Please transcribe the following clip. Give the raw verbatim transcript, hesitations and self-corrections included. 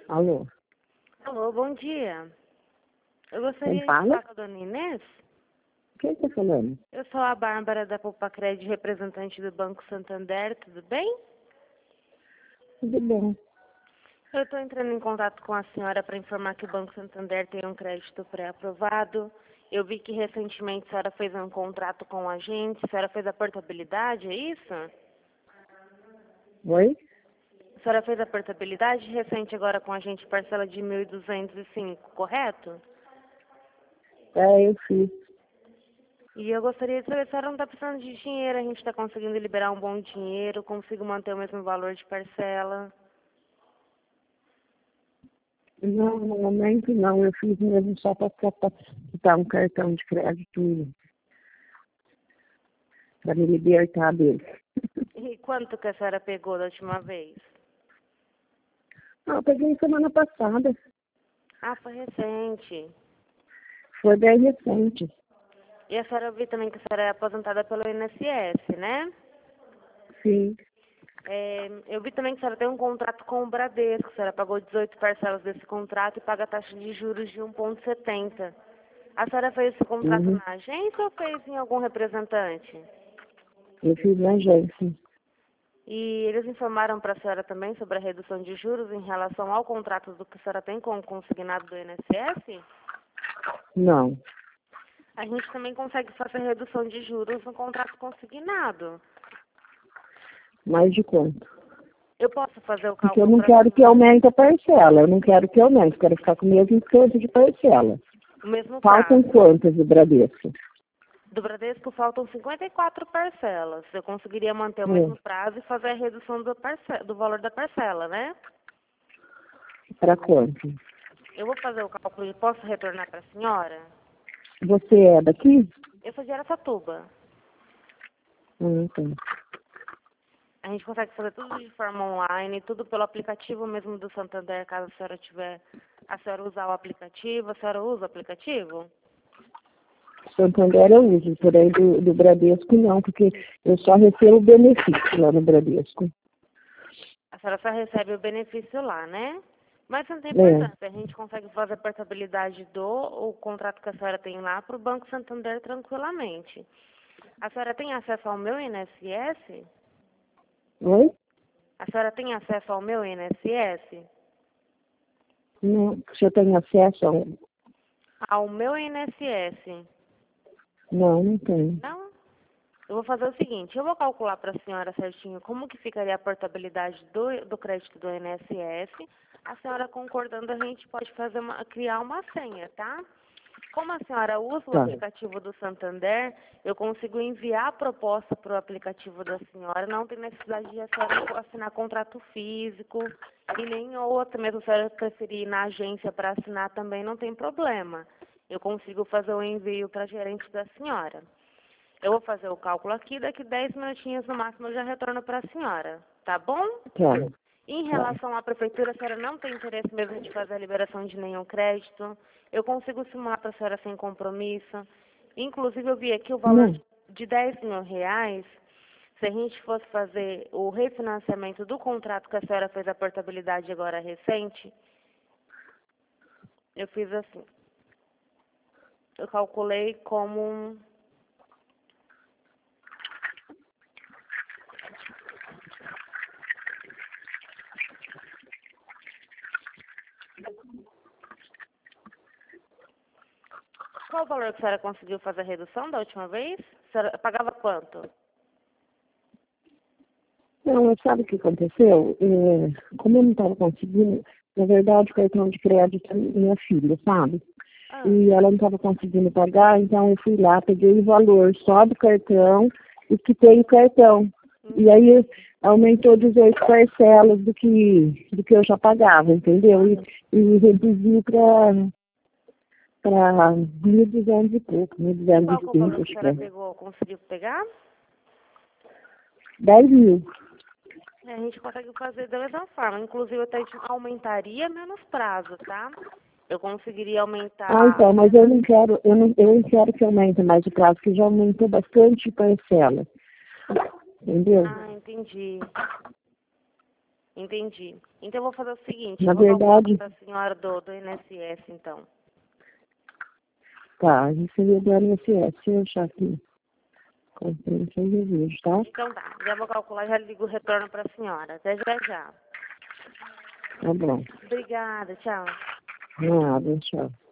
Alô? Alô, bom dia. Eu Quem gostaria de fala? falar com a dona Inês. Quem está falando? Eu sou a Bárbara da Popacred, representante do Banco Santander, tudo bem? Tudo bem. Eu estou entrando em contato com a senhora para informar que o Banco Santander tem um crédito pré-aprovado. Eu vi que recentemente a senhora fez um contrato com a gente, a senhora fez a portabilidade, é isso? Oi? A senhora fez a portabilidade recente agora com a gente, parcela de mil duzentos e cinco, correto? É, eu fiz. E eu gostaria de saber se a senhora não está precisando de dinheiro, a gente está conseguindo liberar um bom dinheiro, consigo manter o mesmo valor de parcela. Não, no momento não. Eu fiz mesmo só para capacitar um cartão de crédito para me libertar dele. E quanto que a senhora pegou da última vez? Ah, eu peguei semana passada. Ah, foi recente. Foi bem recente. E a senhora viu também que a senhora é aposentada pelo I N S S, né? Sim. É, eu vi também que a senhora tem um contrato com o Bradesco, a senhora pagou dezoito parcelas desse contrato e paga a taxa de juros de um vírgula setenta. A senhora fez esse contrato Uhum. na agência ou fez em algum representante? Eu fiz na agência. E eles informaram para a senhora também sobre a redução de juros em relação ao contrato do que a senhora tem com o consignado do I N S S? Não. A gente também consegue fazer redução de juros no contrato consignado. Mais de quanto? Eu posso fazer o Porque eu cálculo não para quero que aumente a parcela. Eu não quero que aumente. Eu quero ficar com o mesmo tanto de parcela. o mesmo Faltam prazo. quantas do Bradesco? Do Bradesco faltam cinquenta e quatro parcelas. Eu conseguiria manter o É. mesmo prazo e fazer a redução do, parce- do valor da parcela, né? Para quanto? Eu vou fazer o cálculo e posso retornar para a senhora? Você é daqui? Eu sou de Araçatuba. Hum, então. A gente consegue fazer tudo de forma online, tudo pelo aplicativo mesmo do Santander, caso a senhora tiver, a senhora usar o aplicativo. A senhora usa o aplicativo? Santander eu uso, porém do, do Bradesco não, porque eu só recebo benefício lá no Bradesco. A senhora só recebe o benefício lá, né? Mas não tem É, importância, a gente consegue fazer a portabilidade do o contrato que a senhora tem lá para o Banco Santander tranquilamente. A senhora tem acesso ao meu I N S S? oi? A senhora tem acesso ao meu I N S S? Não, se eu tenho acesso ao... Ao meu I N S S? Não, não tenho. Não? Eu vou fazer o seguinte, eu vou calcular para a senhora certinho como que ficaria a portabilidade do, do crédito do I N S S. A senhora concordando, a gente pode fazer uma, criar uma senha, tá? Como a senhora usa o Tá, aplicativo do Santander, eu consigo enviar a proposta para o aplicativo da senhora. Não tem necessidade de a senhora assinar contrato físico e nem outra, mesmo se a senhora preferir ir na agência para assinar também, não tem problema. Eu consigo fazer o envio para a gerente da senhora. Eu vou fazer o cálculo aqui, daqui dez minutinhos no máximo eu já retorno para a senhora, tá bom? tá, Em tá. relação à prefeitura, a senhora não tem interesse mesmo de fazer a liberação de nenhum crédito. Eu consigo simular para a senhora sem compromisso. Inclusive, eu vi aqui o valor Não, de de dez mil reais. Se a gente fosse fazer o refinanciamento do contrato que a senhora fez a portabilidade agora recente, eu fiz assim. Eu calculei como um... Qual o valor que a senhora conseguiu fazer a redução da última vez? A senhora pagava quanto? não, sabe o que aconteceu? É, como eu não estava conseguindo, na verdade o cartão de crédito é minha filha, sabe? Ah, E ela não estava conseguindo pagar, então eu fui lá, peguei o valor só do cartão e quitei o cartão. E aí aumentou dezoito parcelas do que, do que eu já pagava, entendeu? E, e reduziu para mil e duzentos e pouco, e mil duzentos qual e que é o cinco, valor que a acho que senhora é. pegou? Conseguiu pegar? dez mil. É, a gente consegue fazer da mesma forma. Inclusive, eu até aumentaria menos prazo, tá? Eu conseguiria Ah, aumentar... então, mas eu não quero, eu não, eu não quero que aumente mais o prazo, porque já aumentou bastante parcela. Entendeu? Ah, entendi. Entendi. Então, eu vou fazer o seguinte, Na eu vou verdade... dar a senhora do, do I N S S, então. Tá, recebi do I N S S, deixa eu achar aqui. Comprei sem desejo, tá? Então tá, já vou calcular e já ligo o retorno para a senhora. Até já já. Tá bom. Obrigada, tchau. Nada, tchau.